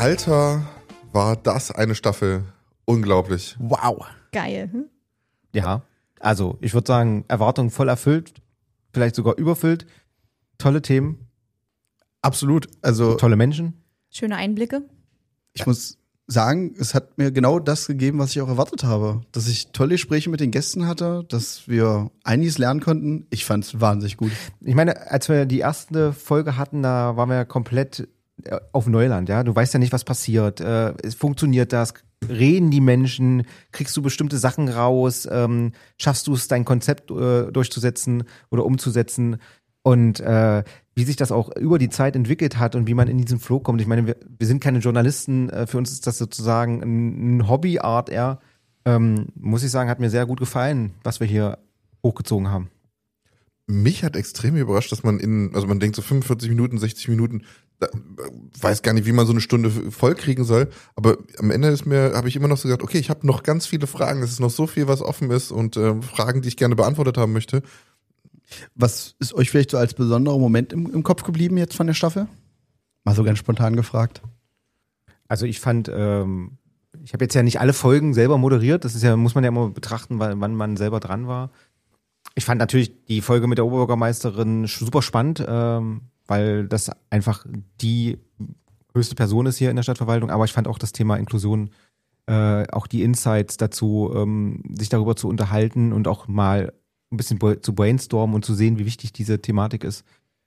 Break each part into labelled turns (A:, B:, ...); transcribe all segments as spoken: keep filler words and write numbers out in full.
A: Alter, war das eine Staffel. Unglaublich.
B: Wow.
C: Geil. Hm?
B: Ja, also ich würde sagen, Erwartungen voll erfüllt, vielleicht sogar überfüllt. Tolle Themen.
D: Absolut. Also
B: tolle Menschen.
C: Schöne Einblicke.
D: Ich muss sagen, es hat mir genau das gegeben, was ich auch erwartet habe. Dass ich tolle Gespräche mit den Gästen hatte, dass wir einiges lernen konnten. Ich fand es wahnsinnig gut.
B: Ich meine, als wir die erste Folge hatten, da waren wir ja komplett auf Neuland, ja. Du weißt ja nicht, was passiert. Äh, es funktioniert das? Reden die Menschen? Kriegst du bestimmte Sachen raus? Ähm, schaffst du es, dein Konzept äh, durchzusetzen oder umzusetzen? Und äh, wie sich das auch über die Zeit entwickelt hat und wie man in diesen Flow kommt. Ich meine, wir, wir sind keine Journalisten, äh, für uns ist das sozusagen ein, ein Hobbyart eher. Ähm, muss ich sagen, hat mir sehr gut gefallen, was wir hier hochgezogen haben.
A: Mich hat extrem überrascht, dass man in, also man denkt so fünfundvierzig Minuten, sechzig Minuten, da, weiß gar nicht, wie man so eine Stunde voll kriegen soll, aber am Ende ist mir, habe ich immer noch so gedacht, okay, ich habe noch ganz viele Fragen, es ist noch so viel, was offen ist und äh, Fragen, die ich gerne beantwortet haben möchte.
D: Was ist euch vielleicht so als besonderer Moment im, im Kopf geblieben jetzt von der Staffel? Mal so ganz spontan gefragt.
B: Also ich fand, ähm, ich habe jetzt ja nicht alle Folgen selber moderiert, das ist ja, muss man ja immer betrachten, weil, wann man selber dran war. Ich fand natürlich die Folge mit der Oberbürgermeisterin super spannend, ähm, weil das einfach die höchste Person ist hier in der Stadtverwaltung, aber ich fand auch das Thema Inklusion, äh, auch die Insights dazu, ähm, sich darüber zu unterhalten und auch mal ein bisschen zu brainstormen und zu sehen, wie wichtig diese Thematik ist.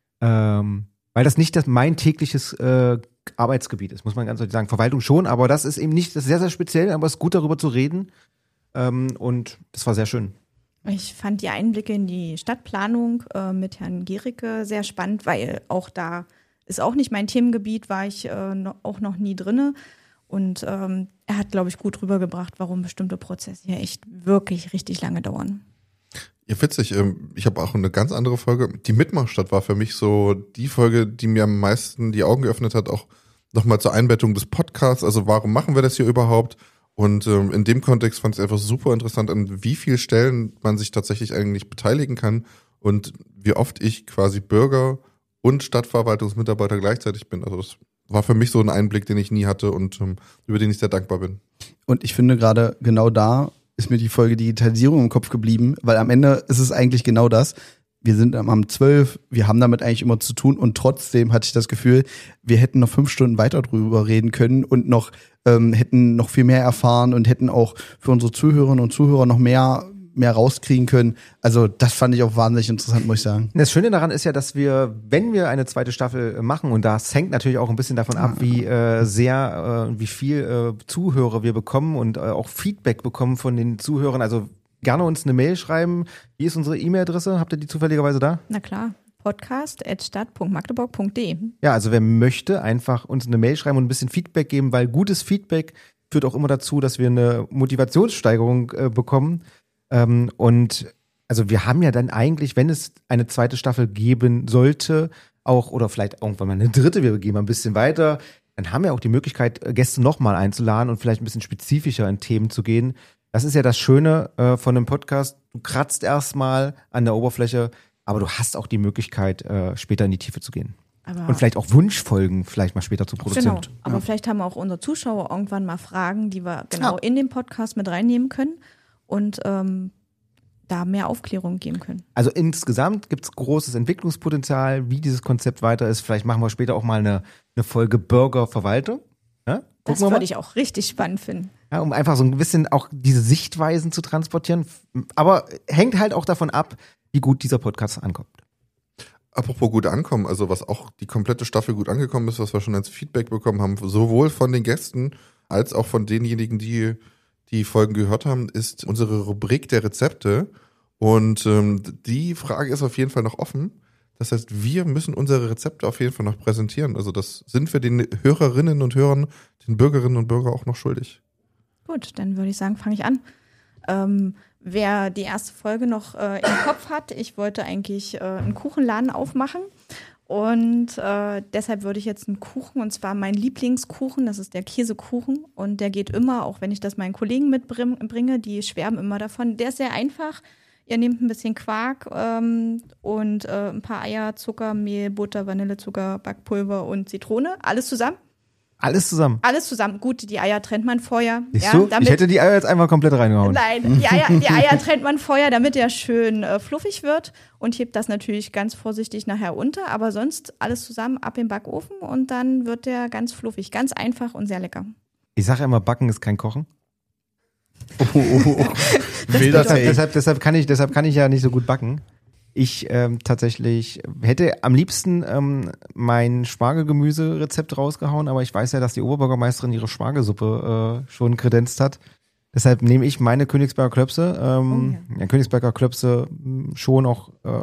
B: Ähm, weil das nicht das mein tägliches äh, Arbeitsgebiet ist, muss man ganz deutlich sagen. Verwaltung schon, aber das ist eben nicht, das ist sehr, sehr speziell, aber es ist gut, darüber zu reden. Ähm, und das war sehr schön.
C: Ich fand die Einblicke in die Stadtplanung äh, mit Herrn Gericke sehr spannend, weil auch da ist auch nicht mein Themengebiet, war ich äh, no, auch noch nie drinne. Und ähm, er hat, glaube ich, gut rübergebracht, warum bestimmte Prozesse hier echt wirklich richtig lange dauern.
A: Ja, witzig. Ich habe auch eine ganz andere Folge. Die Mitmachstadt war für mich so die Folge, die mir am meisten die Augen geöffnet hat, auch nochmal zur Einbettung des Podcasts. Also warum machen wir das hier überhaupt? Und ähm, in dem Kontext fand ich es einfach super interessant, an wie vielen Stellen man sich tatsächlich eigentlich beteiligen kann und wie oft ich quasi Bürger und Stadtverwaltungsmitarbeiter gleichzeitig bin. Also das war für mich so ein Einblick, den ich nie hatte und ähm, über den ich sehr dankbar bin.
D: Und ich finde gerade genau da ist mir die Folge Digitalisierung im Kopf geblieben, weil am Ende ist es eigentlich genau das. Wir sind am zwölf, wir haben damit eigentlich immer zu tun und trotzdem hatte ich das Gefühl, wir hätten noch fünf Stunden weiter drüber reden können und noch ähm, hätten noch viel mehr erfahren und hätten auch für unsere Zuhörerinnen und Zuhörer noch mehr mehr rauskriegen können. Also das fand ich auch wahnsinnig interessant, muss ich sagen.
B: Das Schöne daran ist ja, dass wir, wenn wir eine zweite Staffel machen, und das hängt natürlich auch ein bisschen davon ab, wie äh, sehr, äh, wie viel äh, Zuhörer wir bekommen und äh, auch Feedback bekommen von den Zuhörern. Also gerne uns eine Mail schreiben. Wie ist unsere E-Mail-Adresse? Habt ihr die zufälligerweise da?
C: Na klar, podcast at stadt punkt magdeburg punkt de.
B: Ja, also wer möchte, einfach uns eine Mail schreiben und ein bisschen Feedback geben, weil gutes Feedback führt auch immer dazu, dass wir eine Motivationssteigerung äh, bekommen. Ähm, und also wir haben ja dann eigentlich, wenn es eine zweite Staffel geben sollte, auch oder vielleicht irgendwann mal eine dritte, wir gehen mal ein bisschen weiter, dann haben wir auch die Möglichkeit, Gäste nochmal einzuladen und vielleicht ein bisschen spezifischer in Themen zu gehen. Das ist ja das Schöne äh, von einem Podcast. Du kratzt erstmal an der Oberfläche, aber du hast auch die Möglichkeit, äh, später in die Tiefe zu gehen. Aber und vielleicht auch Wunschfolgen vielleicht mal später zu produzieren.
C: Genau, aber ja. Vielleicht haben auch unsere Zuschauer irgendwann mal Fragen, die wir genau
D: ja.
C: in den Podcast mit reinnehmen können und ähm, da mehr Aufklärung geben können.
B: Also insgesamt gibt es großes Entwicklungspotenzial, wie dieses Konzept weiter ist. Vielleicht machen wir später auch mal eine, eine Folge Bürgerverwaltung. Ja?
C: Das würde ich auch richtig spannend finden.
B: Ja, um einfach so ein bisschen auch diese Sichtweisen zu transportieren. Aber hängt halt auch davon ab, wie gut dieser Podcast ankommt.
A: Apropos gut ankommen, also was auch die komplette Staffel gut angekommen ist, was wir schon als Feedback bekommen haben, sowohl von den Gästen als auch von denjenigen, die die Folgen gehört haben, ist unsere Rubrik der Rezepte. Und ähm, die Frage ist auf jeden Fall noch offen. Das heißt, wir müssen unsere Rezepte auf jeden Fall noch präsentieren. Also das sind wir den Hörerinnen und Hörern, den Bürgerinnen und Bürgern auch noch schuldig.
C: Gut, dann würde ich sagen, fange ich an. Ähm, wer die erste Folge noch äh, im Kopf hat, ich wollte eigentlich äh, einen Kuchenladen aufmachen. Und äh, deshalb würde ich jetzt einen Kuchen, und zwar mein Lieblingskuchen, das ist der Käsekuchen. Und der geht immer, auch wenn ich das meinen Kollegen mitbringe, die schwärmen immer davon. Der ist sehr einfach. Ihr nehmt ein bisschen Quark ähm, und äh, ein paar Eier, Zucker, Mehl, Butter, Vanillezucker, Backpulver und Zitrone. Alles zusammen.
B: Alles zusammen.
C: Alles zusammen. Gut, die Eier trennt man vorher.
B: Siehst
C: ja,
B: du?
C: damit,
B: Ich hätte die Eier jetzt einmal komplett reingehauen.
C: Nein, die Eier, die Eier trennt man vorher, damit der schön äh, fluffig wird und hebt das natürlich ganz vorsichtig nachher unter. Aber sonst alles zusammen ab im Backofen und dann wird der ganz fluffig. Ganz einfach und sehr lecker.
B: Ich sage immer, Backen ist kein Kochen.
D: Oh, oh, oh.
B: Deshalb, deshalb, deshalb, kann ich, deshalb kann ich ja nicht so gut backen. Ich ähm, tatsächlich hätte am liebsten ähm, mein Spargelgemüse-Rezept rausgehauen, aber ich weiß ja, dass die Oberbürgermeisterin ihre Spargelsuppe äh, schon kredenzt hat. Deshalb nehme ich meine Königsberger Klöpse. Ähm,
C: Oh, ja.
B: ja, Königsberger Klöpse mh, schon auch äh,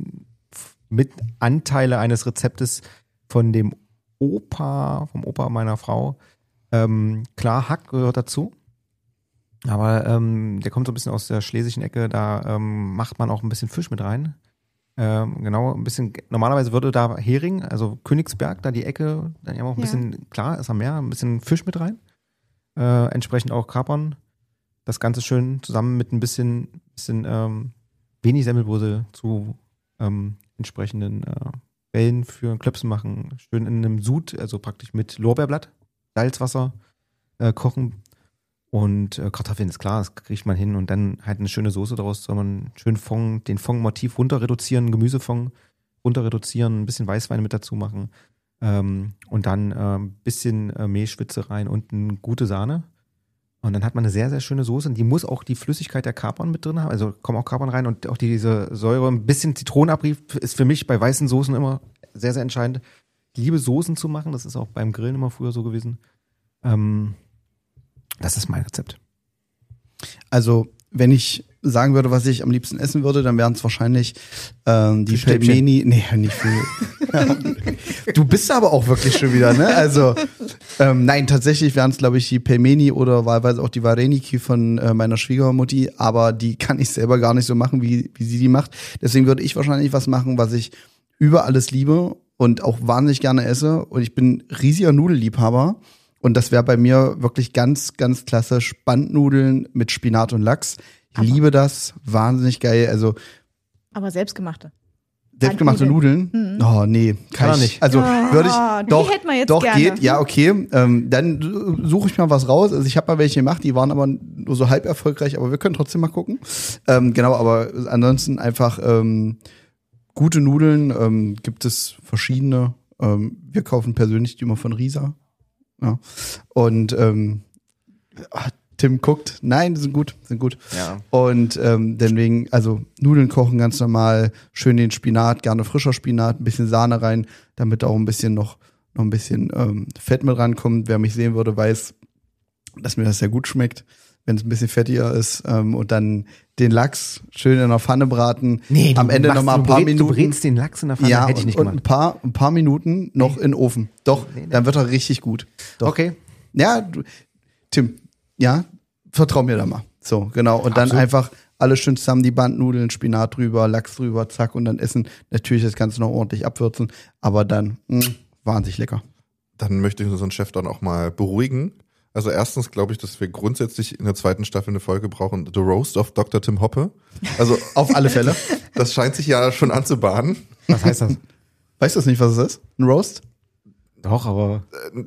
B: mit Anteile eines Rezeptes von dem Opa, vom Opa meiner Frau. Ähm, klar, Hack gehört dazu. Aber ähm, der kommt so ein bisschen aus der schlesischen Ecke, da ähm, macht man auch ein bisschen Fisch mit rein. Ähm, genau, ein bisschen, normalerweise würde da Hering, also Königsberg, da die Ecke, dann ja auch ein
C: Ja.
B: bisschen, klar, ist am Meer, ein bisschen Fisch mit rein. Äh, entsprechend auch Kapern. Das Ganze schön zusammen mit ein bisschen, bisschen ähm, wenig Semmelwurzel zu ähm, entsprechenden äh, Wellen für Klöpsen machen. Schön in einem Sud, also praktisch mit Lorbeerblatt, Salzwasser äh, kochen. Und äh, Kartoffeln ist klar, das kriegt man hin und dann halt eine schöne Soße daraus, soll man schön Fond, den Fond-Motiv runter reduzieren, Gemüsefond runter reduzieren, ein bisschen Weißwein mit dazu machen ähm, und dann äh, ein bisschen äh, Mehlschwitze rein und eine gute Sahne. Und dann hat man eine sehr, sehr schöne Soße und die muss auch die Flüssigkeit der Kapern mit drin haben, also kommen auch Kapern rein und auch diese Säure, ein bisschen Zitronenabrieb ist für mich bei weißen Soßen immer sehr, sehr entscheidend. Ich liebe Soßen zu machen, das ist auch beim Grillen immer früher so gewesen. Ähm, Das ist mein Rezept.
D: Also, wenn ich sagen würde, was ich am liebsten essen würde, dann wären es wahrscheinlich ähm, die
B: Fischstäbchen.
D: Pelmeni. Nee, nicht viel. Du bist aber auch wirklich schon wieder, ne? Also, ähm, nein, tatsächlich wären es, glaube ich, die Pelmeni oder wahlweise auch die Vareniki von äh, meiner Schwiegermutti, aber die kann ich selber gar nicht so machen, wie, wie sie die macht. Deswegen würde ich wahrscheinlich was machen, was ich über alles liebe und auch wahnsinnig gerne esse. Und ich bin riesiger Nudelliebhaber. Und das wäre bei mir wirklich ganz, ganz klassisch Bandnudeln mit Spinat und Lachs. Ich
C: Aber-
D: liebe das, wahnsinnig geil. Also
C: Aber selbstgemachte.
D: selbstgemachte Nudeln.
C: Mhm.
D: Oh nee, kann,
B: Kann er
D: ich
B: nicht.
D: Also
C: Oh,
D: würde ich
C: die
D: doch,
C: hätten wir jetzt
D: doch
C: gerne.
D: geht. Ja, okay. Ähm, dann suche ich mal was raus. Also ich habe mal welche gemacht, die waren aber nur so halb erfolgreich. Aber wir können trotzdem mal gucken. Ähm, genau, aber ansonsten einfach ähm, gute Nudeln. Ähm, gibt es verschiedene. Ähm, wir kaufen persönlich die immer von Risa. Ja. Und ähm, ah, Tim guckt, nein, die sind gut, sind gut.
B: Ja.
D: Und ähm, deswegen, also Nudeln kochen ganz normal, schön den Spinat, gerne frischer Spinat, ein bisschen Sahne rein, damit auch ein bisschen noch, noch ein bisschen ähm, Fett mit rankommt. Wer mich sehen würde, weiß, dass mir das sehr gut schmeckt, wenn es ein bisschen fettiger ist. Ähm, und dann den Lachs schön in der Pfanne braten.
B: Nee, du
D: am Ende
B: machst-
D: noch mal ein
B: du
D: paar
B: brätst-
D: Minuten.
B: Du brätst den Lachs in der Pfanne,
D: Ja,
B: hätte ich nicht
D: und, und
B: gemacht.
D: ein paar, ein paar Minuten noch in den Ofen. Doch,
B: Nee, nee.
D: dann wird er richtig gut. Doch.
B: Okay.
D: Ja, du, Tim, ja, vertrau mir da mal. So, genau. Und dann
B: Absolut.
D: einfach alles schön zusammen, die Bandnudeln, Spinat drüber, Lachs drüber, zack, und dann essen. Natürlich das Ganze noch ordentlich abwürzen, aber dann mh, wahnsinnig lecker.
A: Dann möchte ich unseren Chef dann auch mal beruhigen. Also erstens glaube ich, dass wir grundsätzlich in der zweiten Staffel eine Folge brauchen, The Roast of Doktor Tim Hoppe. Also
D: Auf alle Fälle.
A: das scheint sich ja schon anzubahnen.
B: Was heißt das?
D: Weißt du das nicht, was es ist? Ein Roast?
B: Doch, aber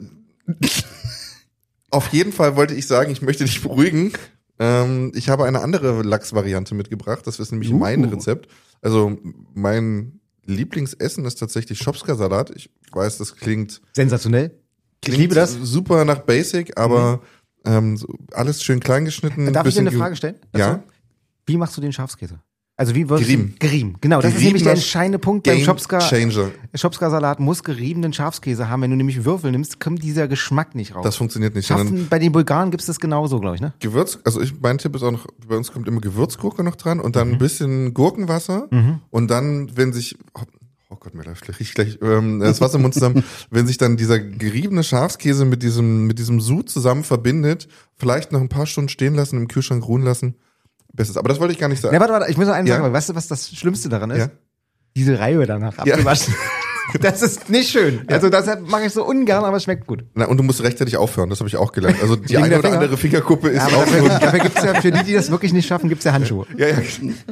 A: Auf jeden Fall wollte ich sagen, ich möchte dich beruhigen. Ähm, ich habe eine andere Lachs-Variante mitgebracht. Das ist nämlich
D: Uh.
A: mein Rezept. Also mein Lieblingsessen ist tatsächlich Schopska-Salat. Ich weiß, das klingt,
B: sensationell.
A: klingt
B: Ich liebe das.
A: super nach Basic, aber ähm, so alles schön klein geschnitten.
B: Darf ich dir
A: bisschen
B: eine
A: ge-
B: Frage stellen?
A: Ja.
B: Dazu? Wie machst du den Schafskäse? Also wie würdest
A: Gerieben.
B: du gerieben? Genau, das ist nämlich
A: Geriebener
B: der entscheidende Punkt beim
A: Game
B: Schopska.
A: Changer.
B: Schopska-Salat muss geriebenen Schafskäse haben. Wenn du nämlich Würfel nimmst, kommt dieser Geschmack nicht raus.
A: Das funktioniert nicht. Sondern
B: Schaffen, bei den Bulgaren gibt es das genauso, glaube ich, ne?
A: Gewürz, also ich, mein Tipp ist auch noch, bei uns kommt immer Gewürzgurke noch dran und dann
B: Mhm.
A: ein bisschen Gurkenwasser und dann, wenn sich, oh, oh Gott, mir läuft gleich, gleich ähm, das Wasser im Mund zusammen, wenn sich dann dieser geriebene Schafskäse mit diesem, mit diesem Sud zusammen verbindet, vielleicht noch ein paar Stunden stehen lassen, im Kühlschrank ruhen lassen, bestes. Aber das wollte ich gar nicht sagen.
B: Na, warte, warte, ich muss noch einen
A: Ja.
B: sagen, weil weißt du, was das Schlimmste daran ist?
A: Ja.
B: Diese Reibe danach
A: Ja.
B: abgewaschen. Das ist nicht schön. Also das mache ich so ungern, aber es schmeckt gut.
A: Na, und du musst rechtzeitig aufhören, das habe ich auch gelernt. Also die
B: Wegen
A: eine
B: der
A: oder
B: Finger?
A: andere Fingerkuppe ist
B: Ja, aber
A: auch
B: dafür,
A: so.
B: dafür gibt's ja, für die, die das wirklich nicht schaffen, gibt's ja Handschuhe.
A: Ja, ja. Du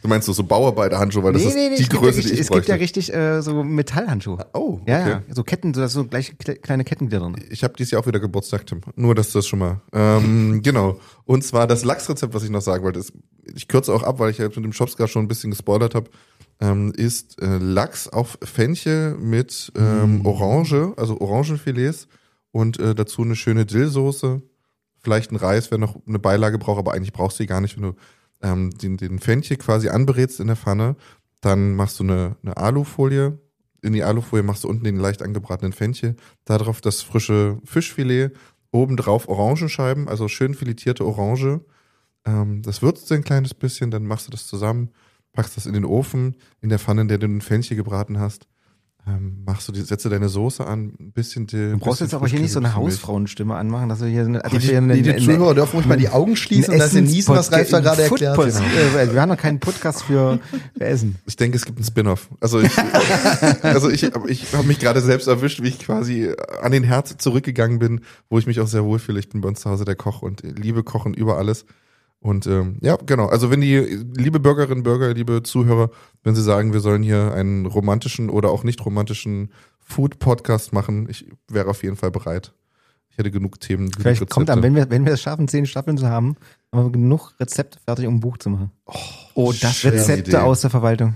A: Du meinst so, so Bauarbeiterhandschuhe, weil das ist die
B: es gibt
A: Größe,
B: ja richtig,
A: die ich
B: Es gibt
A: bräuchte.
B: ja richtig äh, so Metallhandschuhe.
A: Oh,
B: Ja,
A: okay.
B: ja, so Ketten, so, so gleich kle- kleine Ketten drin.
A: Ich habe dieses Jahr auch wieder Geburtstag, Tim. Nur, dass du das schon mal. Ähm, genau. Und zwar das Lachsrezept, was ich noch sagen wollte, ist, ich kürze auch ab, weil ich ja mit dem Shopscar schon ein bisschen gespoilert habe, ähm, ist äh, Lachs auf Fenchel mit ähm, Orange, also Orangenfilets und äh, dazu eine schöne Dillsoße. Vielleicht ein Reis, wer noch eine Beilage braucht, aber eigentlich brauchst du die gar nicht, wenn du ähm, den, den Fenchel quasi anbrätst in der Pfanne. Dann machst du eine, eine Alufolie. In die Alufolie machst du unten den leicht angebratenen Fenchel. Darauf das frische Fischfilet. Obendrauf Orangenscheiben, also schön filetierte Orange. Ähm, das würzt du ein kleines bisschen, dann machst du das zusammen, packst das in den Ofen, in der Pfanne, in der du den Fenchel gebraten hast. Ähm, machst du die, setze deine Soße an, ein bisschen Dill.
B: Du brauchst jetzt aber hier nicht so eine Hausfrauenstimme anmachen, dass wir hier eine,
D: Die, die, die Zuhörer dürfen ruhig mal die Augen schließen und dass sie niesen, was Ralf da gerade erklärt hat.
B: hat. Wir haben noch keinen Podcast für, für Essen.
A: Ich denke, es gibt einen Spin-off. Also ich, also ich, ich habe mich gerade selbst erwischt, wie ich quasi an den Herd zurückgegangen bin, wo ich mich auch sehr wohlfühle. Ich bin bei uns zu Hause der Koch und liebe Kochen über alles. Und ähm, ja, genau. Also wenn die, liebe Bürgerinnen, Bürger, liebe Zuhörer, wenn sie sagen, wir sollen hier einen romantischen oder auch nicht romantischen Food-Podcast machen, ich wäre auf jeden Fall bereit. Ich hätte genug Themen. Genug
B: Vielleicht
A: Rezepte.
B: kommt dann, wenn wir, wenn wir es schaffen, zehn Staffeln zu haben, haben wir genug Rezepte fertig, um ein Buch zu machen.
D: Oh, das
A: schöne
B: Rezepte
A: Idee.
B: aus der Verwaltung.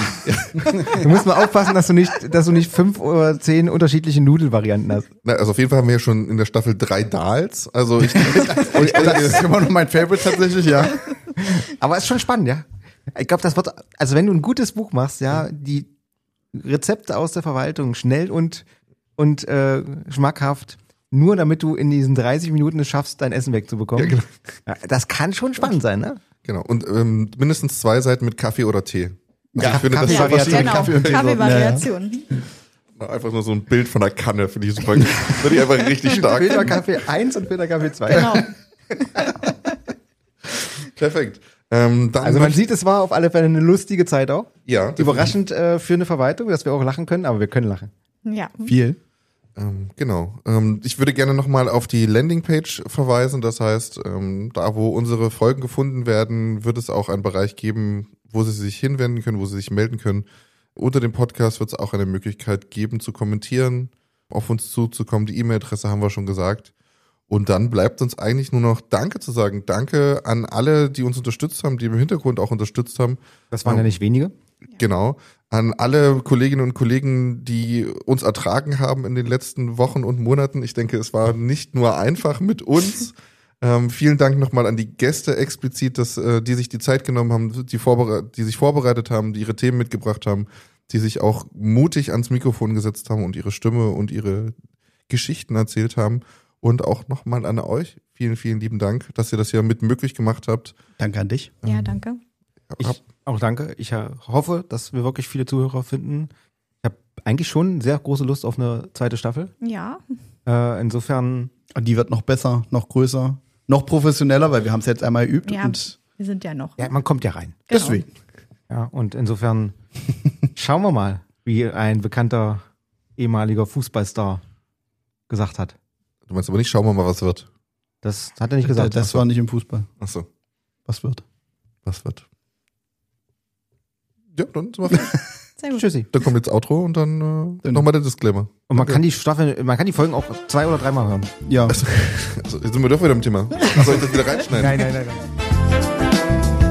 B: Du musst mal aufpassen, dass du nicht, dass du nicht fünf oder zehn unterschiedliche Nudelvarianten hast.
A: Na, also auf jeden Fall haben wir ja schon in der Staffel drei Dals. Also ich, ich
D: Das ist immer noch mein Favorite tatsächlich, ja.
B: Aber es ist schon spannend, ja. Ich glaube, das wird, also wenn du ein gutes Buch machst, ja, die Rezepte aus der Verwaltung schnell und, und äh, schmackhaft, nur damit du in diesen dreißig Minuten es schaffst, dein Essen wegzubekommen.
A: Ja, genau.
B: Ja, das kann schon spannend sein, ne?
A: genau. Und ähm, mindestens zwei Seiten mit Kaffee oder Tee. Also
B: Ja,
A: ich finde, das ist
B: Kaffee-
A: einfach,
B: Variation.
C: Genau,
D: Kaffee und Tee sorten,
C: Kaffeevariation.
A: einfach nur so ein Bild von der Kanne, finde ich super. Finde ich einfach richtig stark.
B: Filterkaffee eins und Filterkaffee zwei.
C: Genau.
A: Perfekt. Ähm, dann
B: Also man
A: möchte-
B: sieht, es war auf alle Fälle eine lustige Zeit auch.
A: ja,
B: Überraschend äh, für eine Verwaltung, dass wir auch lachen können, aber wir können lachen.
C: Ja.
D: Viel.
A: Ähm, genau. Ähm, ich würde gerne nochmal auf die Landingpage verweisen. Das heißt, ähm, da wo unsere Folgen gefunden werden, wird es auch einen Bereich geben, wo Sie sich hinwenden können, wo Sie sich melden können. Unter dem Podcast wird es auch eine Möglichkeit geben, zu kommentieren, auf uns zuzukommen. Die E-Mail-Adresse haben wir schon gesagt. Und dann bleibt uns eigentlich nur noch Danke zu sagen. Danke an alle, die uns unterstützt haben, die im Hintergrund auch unterstützt haben.
B: Das waren ja nicht wenige.
A: Genau. An alle Kolleginnen und Kollegen, die uns ertragen haben in den letzten Wochen und Monaten. Ich denke, es war nicht nur einfach mit uns. ähm, vielen Dank nochmal an die Gäste explizit, dass, äh, die sich die Zeit genommen haben, die, vorbere- die sich vorbereitet haben, die ihre Themen mitgebracht haben, die sich auch mutig ans Mikrofon gesetzt haben und ihre Stimme und ihre Geschichten erzählt haben. Und auch nochmal an euch. Vielen, vielen lieben Dank, dass ihr das hier mit möglich gemacht habt.
D: Danke an dich.
C: Ja, danke.
B: Ich
A: Hab-
B: auch danke. Ich äh, hoffe, dass wir wirklich viele Zuhörer finden. Ich habe eigentlich schon sehr große Lust auf eine zweite Staffel.
C: Ja.
B: Äh, insofern,
D: Und die wird noch besser, noch größer, noch professioneller, weil wir haben es jetzt einmal geübt.
C: Ja,
D: Und
C: wir sind ja noch.
B: ja, man kommt ja rein.
C: Genau.
D: deswegen.
B: Ja, und insofern schauen wir mal, wie ein bekannter ehemaliger Fußballstar gesagt hat.
A: Du meinst aber nicht, schauen wir mal, was wird.
B: Das hat er nicht gesagt.
D: Das war nicht im Fußball.
A: Achso,
D: Was wird?
A: was wird? Ja, dann sind wir fertig.
C: Sehr gut.
B: Tschüssi.
A: Dann kommt jetzt Outro und dann äh,
D: Dann-
A: nochmal der Disclaimer.
B: Und man kann die Staffel, man kann die Folgen auch zwei oder dreimal hören.
D: Ja.
A: Also, jetzt sind wir doch wieder im Thema. Soll ich das wieder reinschneiden?
B: Nein, nein, nein, nein.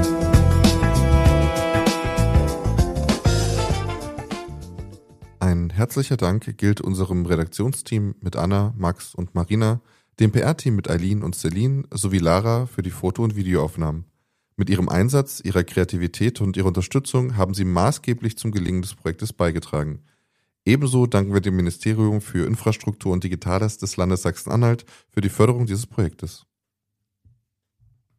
A: Ein herzlicher Dank gilt unserem Redaktionsteam mit Anna, Max und Marina, dem P R-Team mit Eileen und Celine sowie Lara für die Foto- und Videoaufnahmen. Mit ihrem Einsatz, ihrer Kreativität und ihrer Unterstützung haben sie maßgeblich zum Gelingen des Projektes beigetragen. Ebenso danken wir dem Ministerium für Infrastruktur und Digitales des Landes Sachsen-Anhalt für die Förderung dieses Projektes.